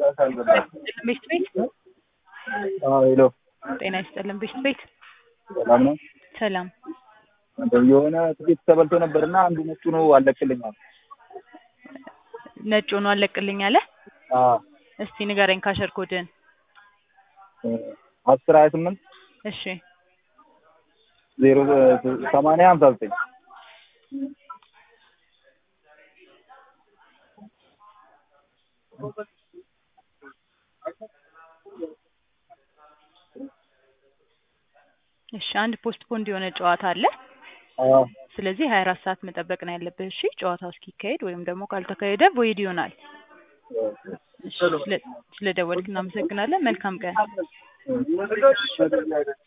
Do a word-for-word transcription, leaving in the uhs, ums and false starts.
ቤት ቤት አዎ ሄሎ ጤና ይስጥልን ቤት ቤት ሰላም ነው። ሰላም እንደው የሆነ ጥቂት ተበልቶ ነበርና አንዱ ነጩ ነው አለቅልኛል። ነጭ ሆኖ አለቅልኝ አለ። አዎ እስቲ ንገረኝ ካሸር ኮድን። አስር ሃያ ስምንት እሺ ዜሮ ሰማንያ ሃምሳ ዘጠኝ እሺ አንድ ፖስት ፖንድ የሆነ ጨዋታ አለ። አዎ ስለዚህ ሀያ አራት ሰዓት መጠበቅ ነው ያለብህ። እሺ ጨዋታው እስኪካሄድ ወይም ደግሞ ካልተካሄደ ቮይድ ይሆናል። እሺ ስለ ስለደወልክ እናመሰግናለን። መልካም ቀን።